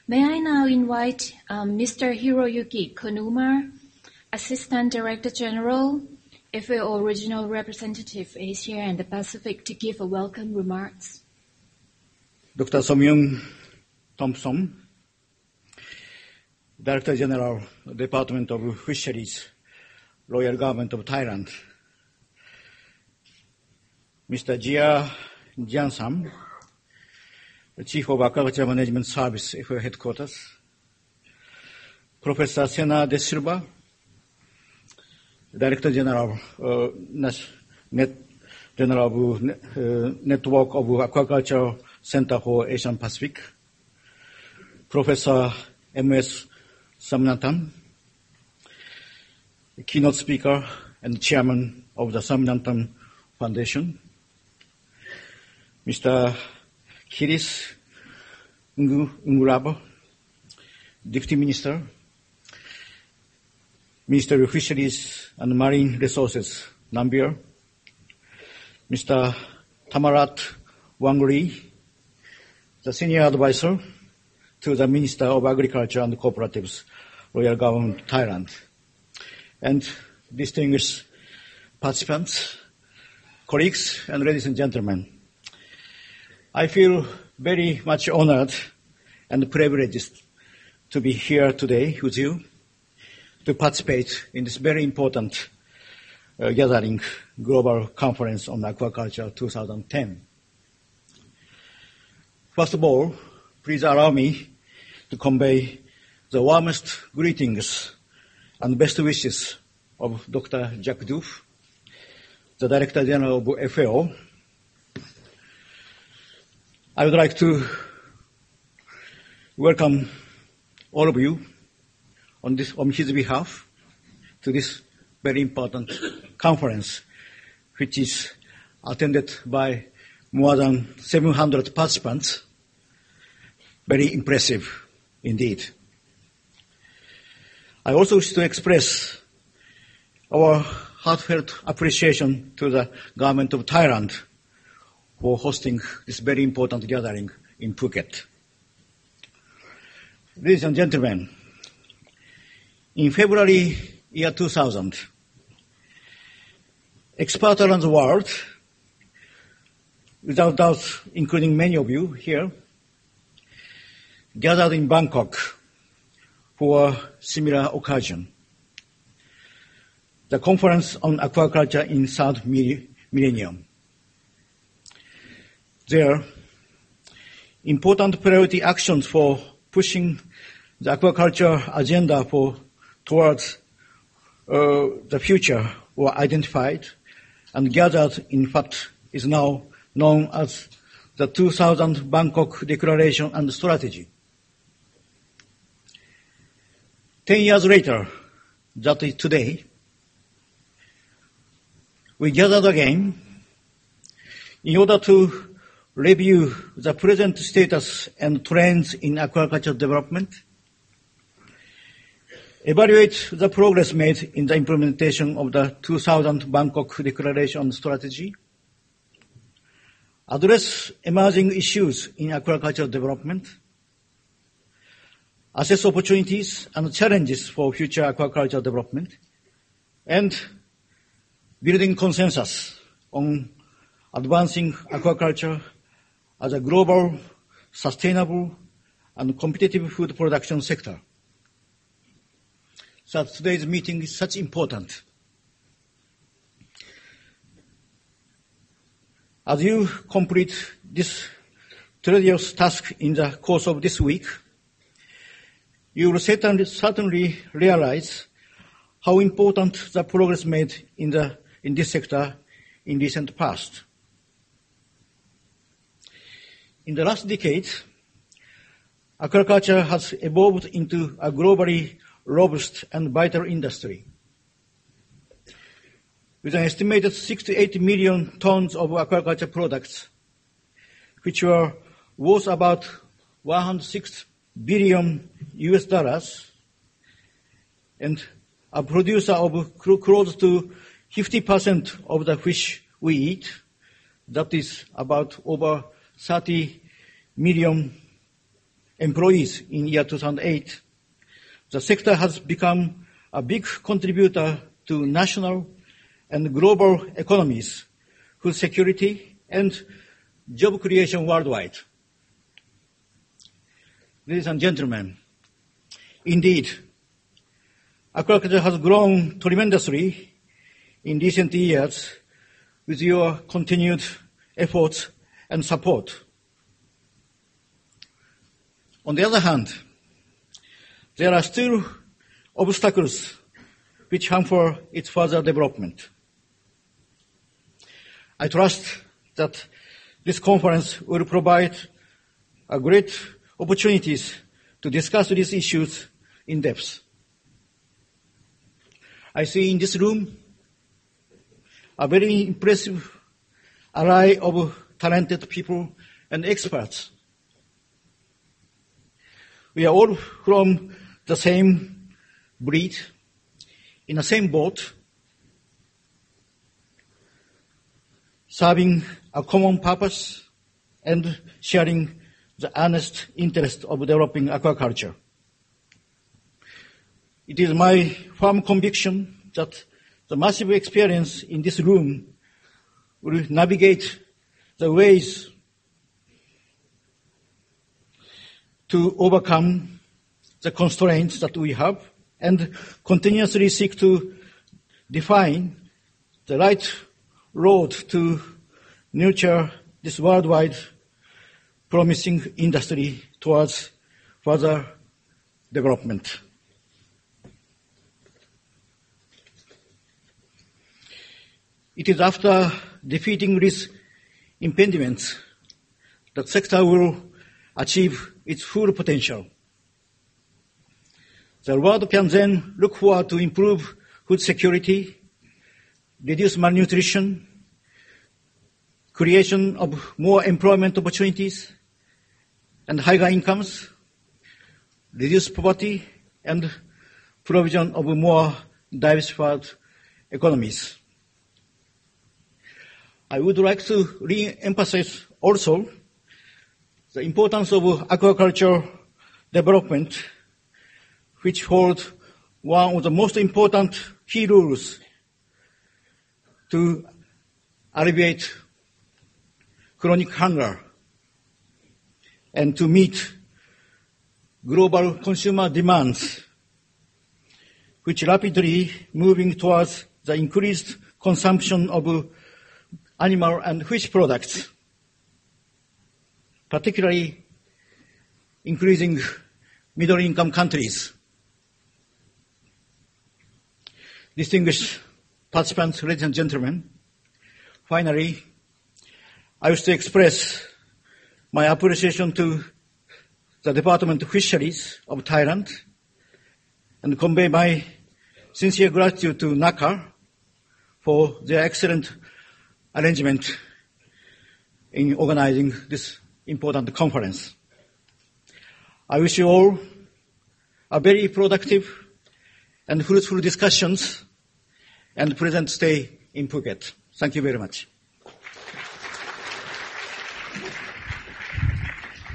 May I now invite Mr. Hiroyuki Konuma, Assistant Director General, FAO Regional Representative Asia and the Pacific, to give a welcome remarks. Dr. Somyoung Thompson, Director General, Department of Fisheries, Royal Government of Thailand. Mr. Jia Jansam, the Chief of Aquaculture Management Service, FAO Headquarters. Professor Sena De Silva, Director General, General of Network of Aquaculture Center for Asian Pacific. Professor M.S. Samnantam, keynote speaker and chairman of the Samnantam Foundation. Mr. Kiris Nguraba, Deputy Minister, Minister of Fisheries and Marine Resources, Namibia. Mr. Tamarat Wangri, the Senior Advisor to the Minister of Agriculture and Cooperatives, Royal Government of Thailand. And distinguished participants, colleagues, and ladies and gentlemen, I feel very much honored and privileged to be here today with you to participate in this very important gathering, Global Conference on Aquaculture 2010. First of all, please allow me to convey the warmest greetings and best wishes of Dr. Jacques Diouf, the Director General of FAO. I would like to welcome all of you on his behalf to this very important conference, which is attended by more than 700 participants. Very impressive indeed. I also wish to express our heartfelt appreciation to the government of Thailand for hosting this very important gathering in Phuket. Ladies and gentlemen, in February year 2000, experts around the world, without doubt including many of you here, gathered in Bangkok for a similar occasion, the Conference on Aquaculture in Third Millennium. There, important priority actions for pushing the aquaculture agenda towards the future were identified and gathered, in fact, is now known as the 2000 Bangkok Declaration and Strategy. 10 years later, that is today, we gathered again in order to review the present status and trends in aquaculture development, evaluate the progress made in the implementation of the 2000 Bangkok Declaration and Strategy, address emerging issues in aquaculture development, assess opportunities and challenges for future aquaculture development, and building consensus on advancing aquaculture as a global, sustainable, and competitive food production sector. So today's meeting is such important. As you complete this tedious task in the course of this week, you will certainly realize how important the progress made in this sector in recent past. In the last decade, aquaculture has evolved into a globally robust and vital industry. With an estimated 6 to 8 million tons of aquaculture products, which were worth about $106 billion and a producer of close to 50% of the fish we eat, that is about over 30 million employees in year 2008, the sector has become a big contributor to national and global economies, food security, and job creation worldwide. Ladies and gentlemen, indeed, aquaculture has grown tremendously in recent years with your continued efforts and support. On the other hand, there are still obstacles which hamper its further development. I trust that this conference will provide a great opportunities to discuss these issues in depth. I see in this room a very impressive array of talented people and experts. We are all from the same breed, in the same boat, serving a common purpose and sharing the earnest interest of developing aquaculture. It is my firm conviction that the massive experience in this room will navigate the ways to overcome the constraints that we have and continuously seek to define the right road to nurture this worldwide promising industry towards further development. It is after defeating these impediments that the sector will achieve its full potential. The world can then look forward to improve food security, reduce malnutrition, creation of more employment opportunities and higher incomes, reduce poverty, and provision of more diversified economies. I would like to re-emphasize also the importance of aquaculture development, which hold one of the most important key rules to alleviate chronic hunger and to meet global consumer demands, which rapidly moving towards the increased consumption of animal and fish products, particularly increasing middle-income countries. Distinguished participants, ladies and gentlemen, finally, I wish to express my appreciation to the Department of Fisheries of Thailand and convey my sincere gratitude to NACA for their excellent arrangement in organizing this important conference. I wish you all a very productive and fruitful discussions and pleasant stay in Phuket. Thank you very much.